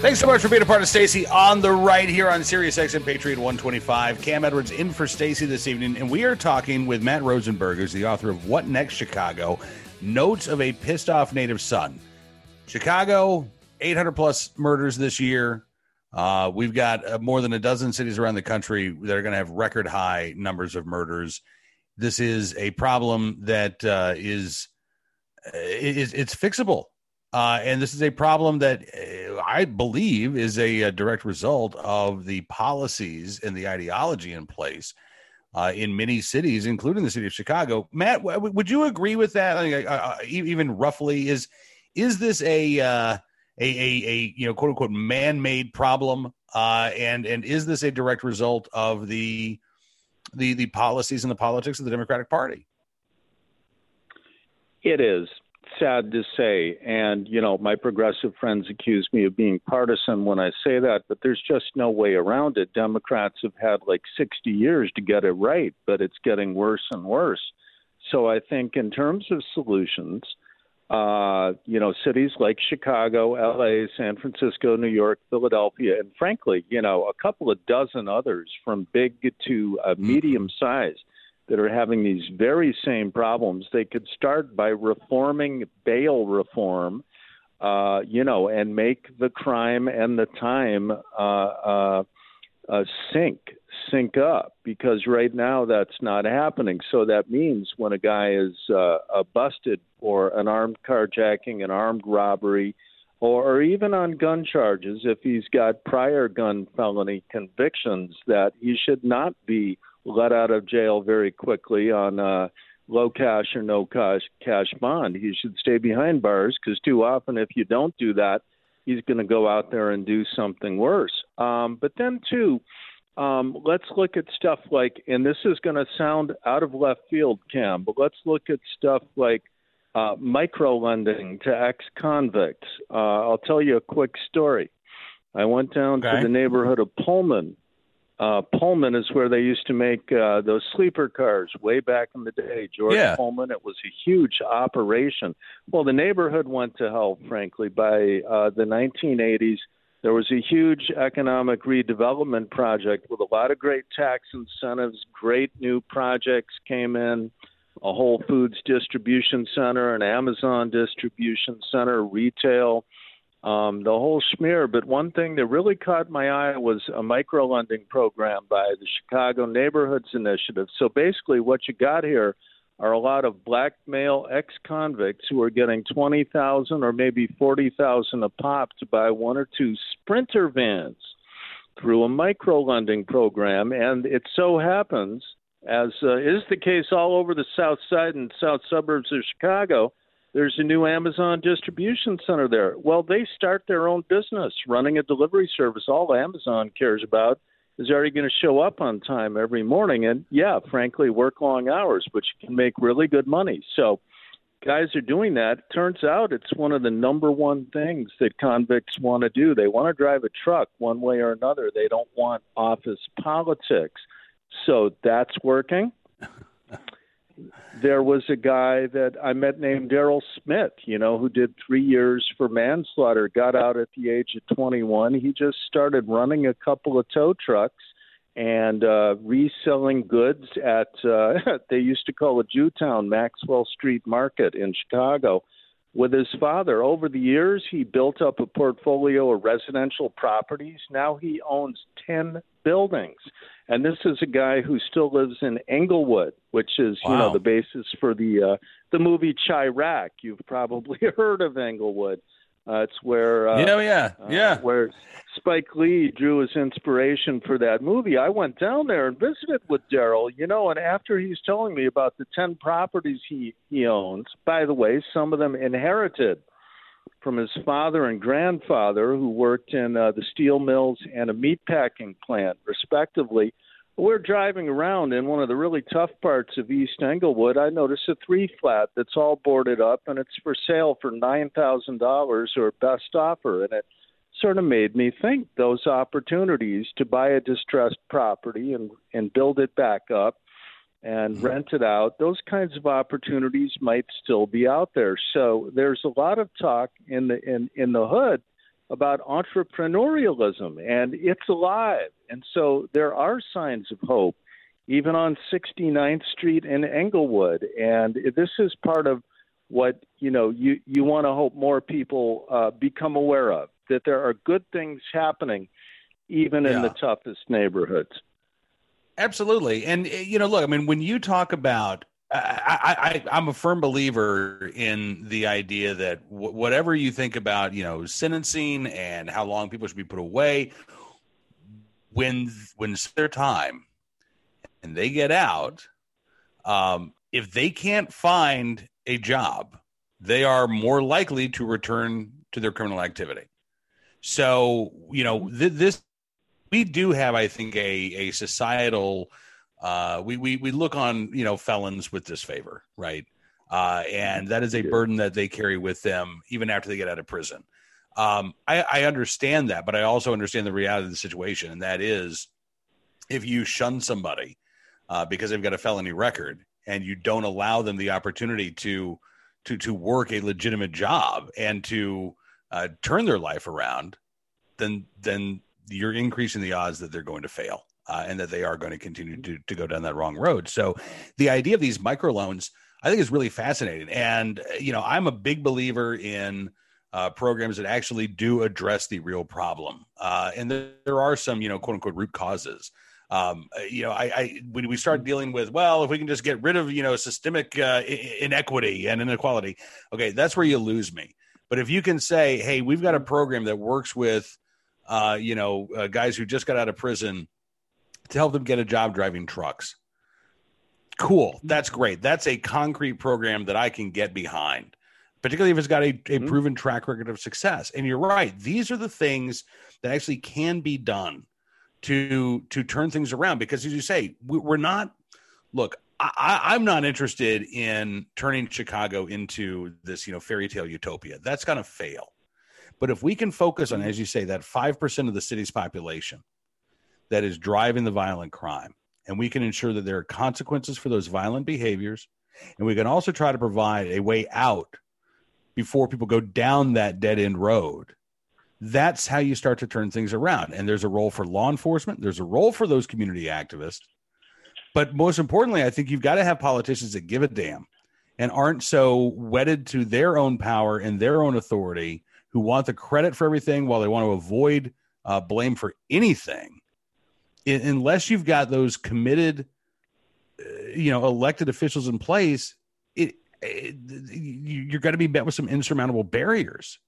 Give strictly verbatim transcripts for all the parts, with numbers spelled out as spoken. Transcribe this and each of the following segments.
Thanks so much for being a part of Stacey on the Right here on Sirius X M Patriot one twenty-five. Cam Edwards in for Stacey this evening, and we are talking with Matt Rosenberg, who's the author of What Next Chicago? Notes of a Pissed Off Native Son. Chicago, eight hundred plus murders this year. Uh, we've got uh, more than a dozen cities around the country that are going to have record high numbers of murders. This is a problem that uh, is, is it's fixable. Uh, and this is a problem that uh, I believe is a, a direct result of the policies and the ideology in place uh, in many cities, including the city of Chicago. Matt, w- would you agree with that? I mean, uh, even roughly, is is this a, uh, a a a you know quote unquote man-made problem? Uh, and and is this a direct result of the the the policies and the politics of the Democratic Party? It is. Sad to say. And, you know, my progressive friends accuse me of being partisan when I say that, but there's just no way around it. Democrats have had like sixty years to get it right, but it's getting worse and worse. So I think in terms of solutions, uh, you know, cities like Chicago, L A, San Francisco, New York, Philadelphia, and frankly, you know, a couple of dozen others from big to uh, medium size that are having these very same problems. They could start by reforming bail reform, uh, you know, and make the crime and the time uh, uh, uh, sync, sync up, because right now that's not happening. So that means when a guy is uh, uh, busted for an armed carjacking, an armed robbery, or, or even on gun charges, if he's got prior gun felony convictions, that he should not be let out of jail very quickly on uh, low cash or no cash cash bond. He should stay behind bars, because too often if you don't do that, he's going to go out there and do something worse. Um, but then, too, um, let's look at stuff like, and this is going to sound out of left field, Cam, but let's look at stuff like uh, micro-lending to ex-convicts. Uh, I'll tell you a quick story. I went down okay. to the neighborhood of Pullman. Uh, Pullman is where they used to make uh, those sleeper cars way back in the day. George yeah. Pullman, it was a huge operation. Well, the neighborhood went to hell, frankly. By uh, the nineteen eighties, there was a huge economic redevelopment project with a lot of great tax incentives. Great new projects came in, a Whole Foods distribution center, an Amazon distribution center, retail, Um, the whole schmear. But one thing that really caught my eye was a micro-lending program by the Chicago Neighborhoods Initiative. So basically what you got here are a lot of black male ex-convicts who are getting twenty thousand dollars or maybe forty thousand dollars a pop to buy one or two Sprinter vans through a micro-lending program. And it so happens, as uh, is the case all over the south side and south suburbs of Chicago, there's a new Amazon distribution center there. Well, they start their own business running a delivery service. All Amazon cares about is, are you going to show up on time every morning? And, yeah, frankly, work long hours, but you can make really good money. So guys are doing that. Turns out it's one of the number one things that convicts want to do. They want to drive a truck one way or another. They don't want office politics. So that's working. There was a guy that I met named Daryl Smith, you know, who did three years for manslaughter, got out at the age of twenty-one. He just started running a couple of tow trucks and uh, reselling goods at, uh, they used to call it Jewtown, Maxwell Street Market in Chicago, with his father. Over the years, he built up a portfolio of residential properties. Now he owns ten buildings. And this is a guy who still lives in Englewood, which is, wow. you know, the basis for the uh, the movie Chirac. You've probably heard of Englewood. Uh, it's where uh, yeah, yeah, uh, yeah, where Spike Lee drew his inspiration for that movie. I went down there and visited with Daryl, you know, and after he's telling me about the ten properties he, he owns, by the way, some of them inherited from his father and grandfather, who worked in uh, the steel mills and a meatpacking plant, respectively. We're driving around in one of the really tough parts of East Englewood. I noticed a three-flat that's all boarded up, and it's for sale for nine thousand dollars or best offer. And it sort of made me think those opportunities to buy a distressed property and, and build it back up and rent it out, those kinds of opportunities might still be out there. So there's a lot of talk in the in, in the hood about entrepreneurialism, and it's alive. And so there are signs of hope, even on sixty-ninth Street in Englewood. And this is part of what, you know, you, you want to hope more people uh, become aware of, that there are good things happening even yeah. in the toughest neighborhoods. Absolutely. And, you know, look, I mean, when you talk about, I, I, I'm a firm believer in the idea that w- whatever you think about, you know, sentencing and how long people should be put away, when, when it's their time and they get out, um, if they can't find a job, they are more likely to return to their criminal activity. So, you know, th- this, we do have, I think, a, a societal, uh, we, we, we look on, you know, felons with disfavor, right? Uh, and that is a burden that they carry with them even after they get out of prison. Um, I, I understand that, but I also understand the reality of the situation. And that is, if you shun somebody uh, because they've got a felony record and you don't allow them the opportunity to, to, to work a legitimate job and to uh, turn their life around, then, then, you're increasing the odds that they're going to fail uh, and that they are going to continue to, to go down that wrong road. So the idea of these microloans, I think, is really fascinating. And, you know, I'm a big believer in uh, programs that actually do address the real problem. Uh, and there, there are some, you know, quote unquote root causes. Um, you know, I, I, when we start dealing with, well, if we can just get rid of, you know, systemic uh, inequity and inequality, okay, that's where you lose me. But if you can say, hey, we've got a program that works with, Uh, you know, uh, guys who just got out of prison to help them get a job driving trucks. Cool. That's great. That's a concrete program that I can get behind, particularly if it's got a, a mm-hmm. proven track record of success. And you're right. These are the things that actually can be done to, to turn things around, because as you say, we, we're not, look, I, I'm not interested in turning Chicago into this, you know, fairy tale utopia. That's going to fail. But if we can focus on, as you say, that five percent of the city's population that is driving the violent crime, and we can ensure that there are consequences for those violent behaviors, and we can also try to provide a way out before people go down that dead-end road, that's how you start to turn things around. And there's a role for law enforcement. There's a role for those community activists. But most importantly, I think you've got to have politicians that give a damn and aren't so wedded to their own power and their own authority, who want the credit for everything while they want to avoid uh, blame for anything. I, unless you've got those committed, uh, you know, elected officials in place, it, it you're going to be met with some insurmountable barriers.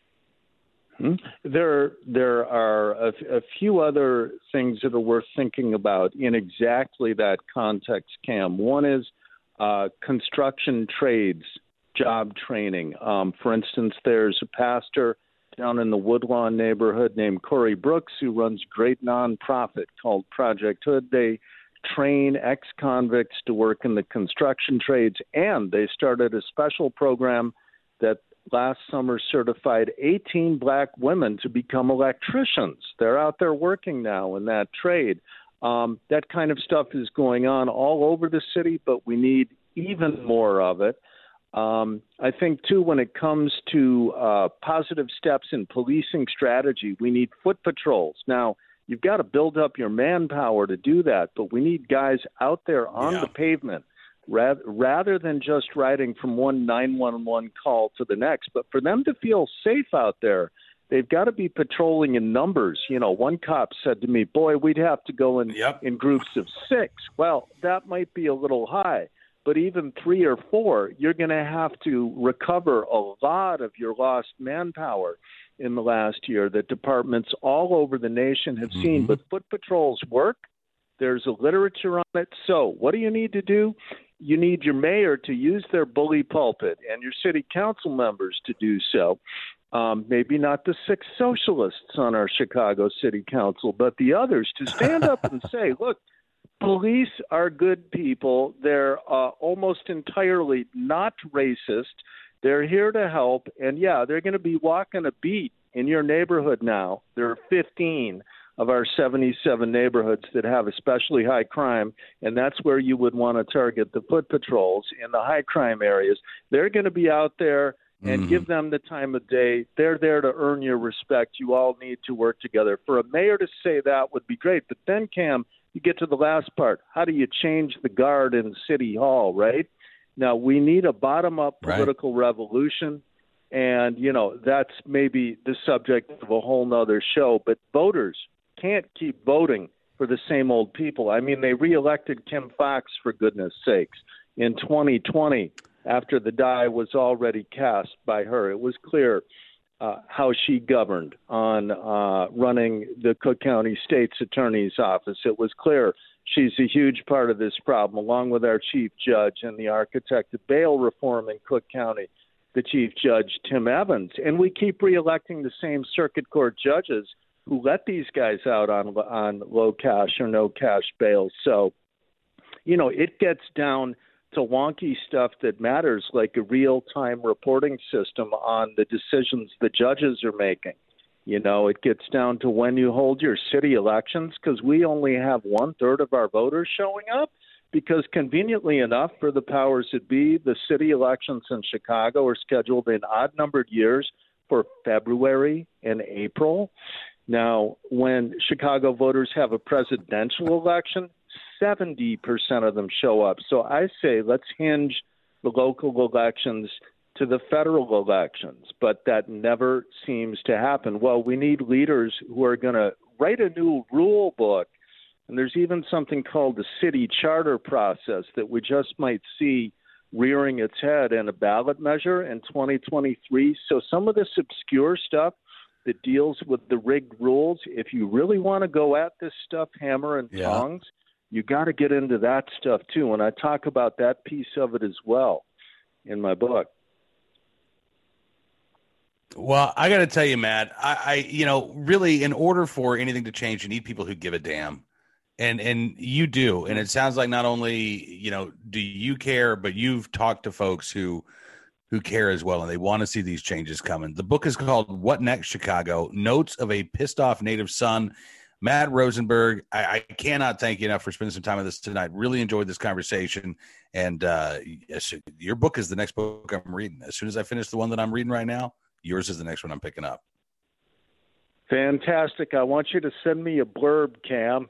Hmm. There, there are a, a few other things that are worth thinking about in exactly that context, Cam. One is uh, construction trades job training. Um, for instance, there's a pastor down in the Woodlawn neighborhood named Corey Brooks who runs a great nonprofit called Project Hood. They train ex-convicts to work in the construction trades, and they started a special program that last summer certified eighteen black women to become electricians. They're out there working now in that trade. Um, that kind of stuff is going on all over the city, but we need even more of it. Um, I think, too, when it comes to uh, positive steps in policing strategy, we need foot patrols. Now, you've got to build up your manpower to do that, but we need guys out there on yeah. the pavement rather, rather than just riding from one nine one one call to the next. But for them to feel safe out there, they've got to be patrolling in numbers. You know, one cop said to me, boy, we'd have to go in, yep. in groups of six. Well, that might be a little high. But even three or four, you're going to have to recover a lot of your lost manpower in the last year that departments all over the nation have mm-hmm. seen. But foot patrols work. There's a literature on it. So what do you need to do? You need your mayor to use their bully pulpit and your city council members to do so. Um, maybe not the six socialists on our Chicago City Council, but the others to stand up and say, look, police are good people. They're uh, almost entirely not racist. They're here to help. And, yeah, they're going to be walking a beat in your neighborhood now. There are fifteen of our seventy-seven neighborhoods that have especially high crime, and that's where you would want to target the foot patrols in the high crime areas. They're going to be out there and mm-hmm. give them the time of day. They're there to earn your respect. You all need to work together. For a mayor to say that would be great. But then, Cam, you get to the last part. How do you change the guard in City Hall, right? Now, we need a bottom-up political right. revolution. And, you know, that's maybe the subject of a whole nother show. But voters can't keep voting for the same old people. I mean, they reelected Kim Foxx, for goodness sakes, in twenty twenty after the die was already cast by her. It was clear uh, how she governed on uh, running the Cook County State's Attorney's Office. It was clear she's a huge part of this problem, along with our chief judge and the architect of bail reform in Cook County, the Chief Judge Tim Evans. And we keep reelecting the same circuit court judges who let these guys out on on low cash or no cash bail. So, you know, it gets down to wonky stuff that matters, like a real-time reporting system on the decisions the judges are making. You know, it gets down to when you hold your city elections, because we only have one-third of our voters showing up, because conveniently enough, for the powers that be, the city elections in Chicago are scheduled in odd-numbered years for February and April. Now, when Chicago voters have a presidential election, seventy percent of them show up. So I say let's hinge the local elections to the federal elections, but that never seems to happen. Well, we need leaders who are going to write a new rule book, and there's even something called the city charter process that we just might see rearing its head in a ballot measure in twenty twenty-three. So some of this obscure stuff that deals with the rigged rules, if you really want to go at this stuff hammer and yeah. tongs, you got to get into that stuff too. And I talk about that piece of it as well in my book. Well, I got to tell you, Matt, I, I, you know, really, in order for anything to change, you need people who give a damn. And, and you do. And it sounds like not only, you know, do you care, but you've talked to folks who, who care as well, and they want to see these changes coming. The book is called What Next, Chicago? Notes of a Pissed Off Native Son. Matt Rosenberg, I, I cannot thank you enough for spending some time with us tonight. Really enjoyed this conversation. And uh, yes, your book is the next book I'm reading. As soon as I finish the one that I'm reading right now, yours is the next one I'm picking up. Fantastic. I want you to send me a blurb, Cam.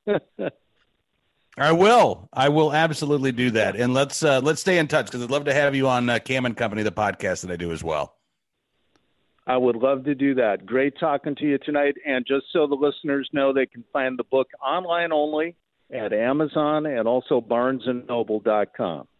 I will. I will absolutely do that. And let's uh, let's stay in touch, because I'd love to have you on uh, Cam and Company, the podcast that I do as well. I would love to do that. Great talking to you tonight. And just so the listeners know, they can find the book online only at Amazon and also barnes and noble dot com.